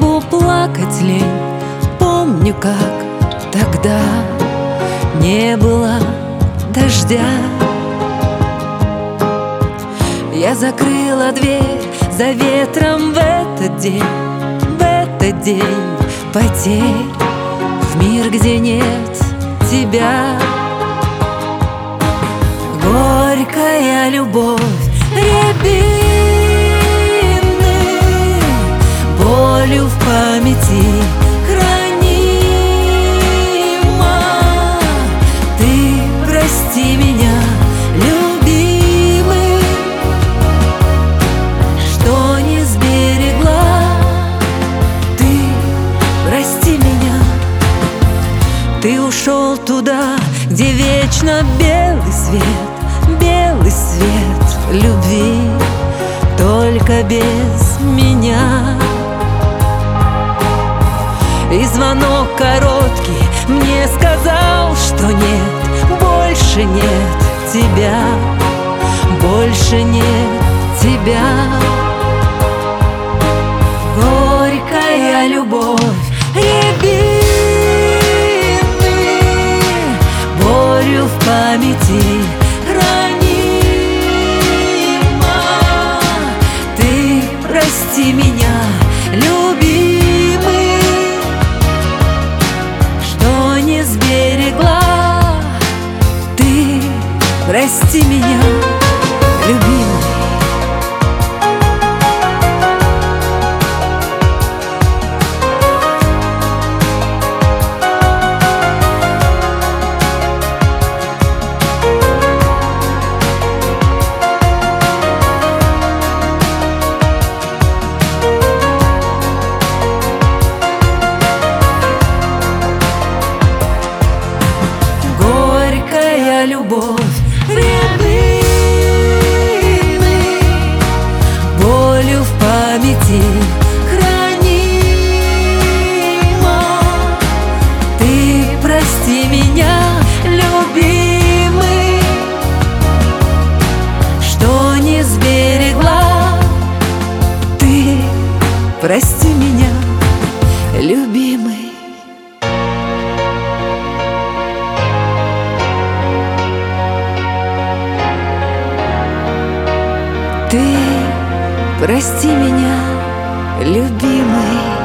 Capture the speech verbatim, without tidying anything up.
небу плакать лень. Помню, как тогда не было дождя. Я закрыла дверь за ветром в этот день, в этот день потерь, в мир, где нет тебя. Горькая любовь рябины, болью в памяти хранима. Ты прости меня, любимый, что не сберегла. Ты прости меня. Ты ушел туда, где вечно белый свет, белый свет любви, только без меня. И звонок короткий мне сказал, что нет, больше нет тебя, больше нет тебя. Горькая любовь рябины, болью в памяти хранима. Ты прости меня, любимый, что не сберегла. Ты прости меня, любимый. Любовь рябины, болью в памяти хранима. Ты прости меня, любимый, что не сберегла. Ты прости меня, любимый. Ты прости меня, любимый.